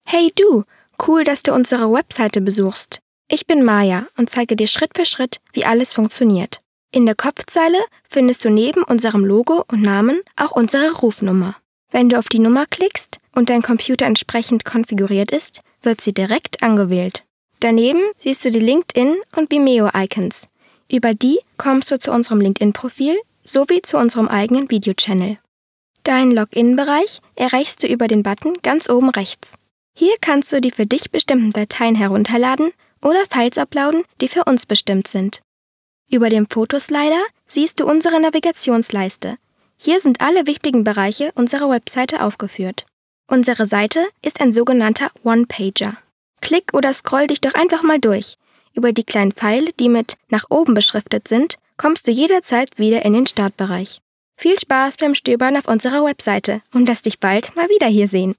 Hey du, cool, dass du unsere Webseite besuchst. Ich bin Maja und zeige dir Schritt für Schritt, wie alles funktioniert. In der Kopfzeile findest du neben unserem Logo und Namen auch unsere Rufnummer. Wenn du auf die Nummer klickst und dein Computer entsprechend konfiguriert ist, wird sie direkt angewählt. Daneben siehst du die LinkedIn- und Vimeo-Icons. Über die kommst du zu unserem LinkedIn-Profil sowie zu unserem eigenen Videochannel. Deinen Login-Bereich erreichst du über den Button ganz oben rechts. Hier kannst du die für dich bestimmten Dateien herunterladen oder Files uploaden, die für uns bestimmt sind. Über dem Fotoslider siehst du unsere Navigationsleiste. Hier sind alle wichtigen Bereiche unserer Webseite aufgeführt. Unsere Seite ist ein sogenannter One-Pager. Klick oder scroll dich doch einfach mal durch. Über die kleinen Pfeile, die mit nach oben beschriftet sind, kommst du jederzeit wieder in den Startbereich. Viel Spaß beim Stöbern auf unserer Webseite und lass dich bald mal wieder hier sehen.